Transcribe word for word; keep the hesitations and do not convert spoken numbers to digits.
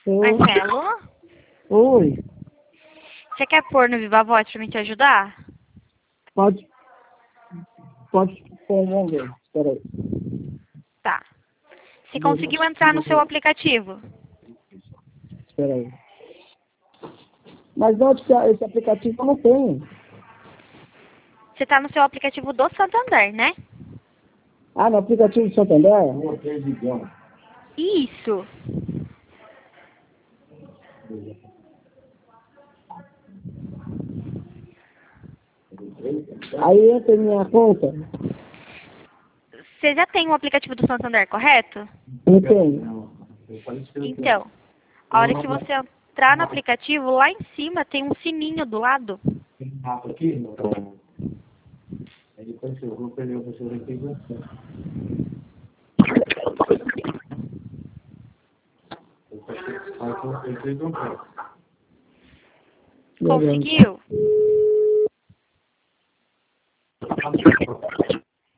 Oi. Marcelo, Oi. você quer pôr no Viva Voz pra mim te ajudar? Pode. Pode. Vamos ver. Espera aí. Tá. Você conseguiu entrar no seu aplicativo? Espera aí. Mas onde que é esse aplicativo eu não tenho? Você tá no seu aplicativo do Santander, né? Ah, no aplicativo do Santander? Isso. Aí entra em minha conta? Você já tem o aplicativo do Santander, correto? Não tenho. Então, a hora que você entrar no aplicativo, lá em cima tem um sininho do lado. Conseguiu?